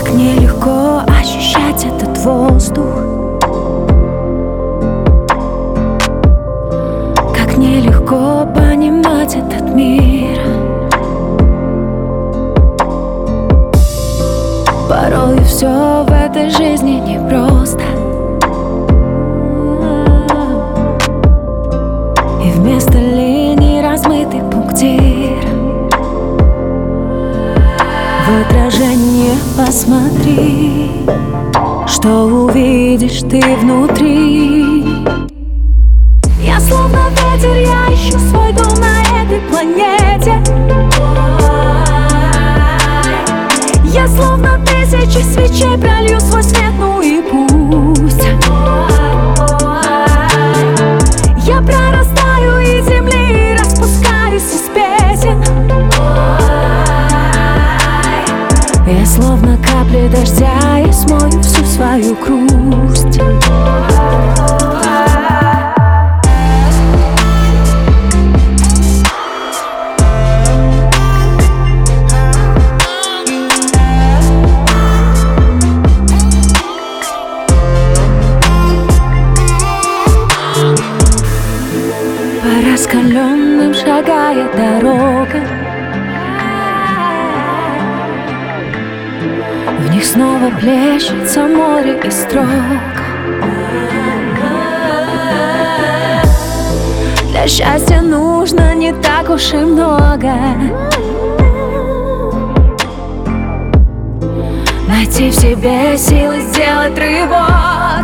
Как нелегко ощущать этот воздух, как нелегко понимать этот мир. Порой все в этой жизни непросто, и вместо линий размытый пунктир. В отражение посмотри, что увидишь ты внутри. Я словно ветер, я ищу свой дом на этой планете. Я словно тысячи свечей пролью свой свет, ну и пусть. Я прорастаю из земли, распускаюсь из песен. Я словно капли дождя, я смою всю свою грусть. По раскаленным шагает дорога, в них снова плещется море и строк. Для счастья нужно не так уж и много. Найти в себе силы сделать рывок.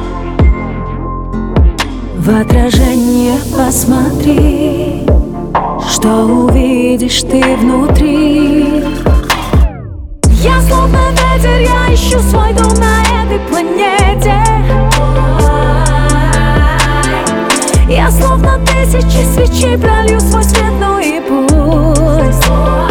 В отражение посмотри, что увидишь ты внутри. Я словно ветер, я ищу свой дом на этой планете. Я словно тысячи свечей пролью свой свет, ну и пусть.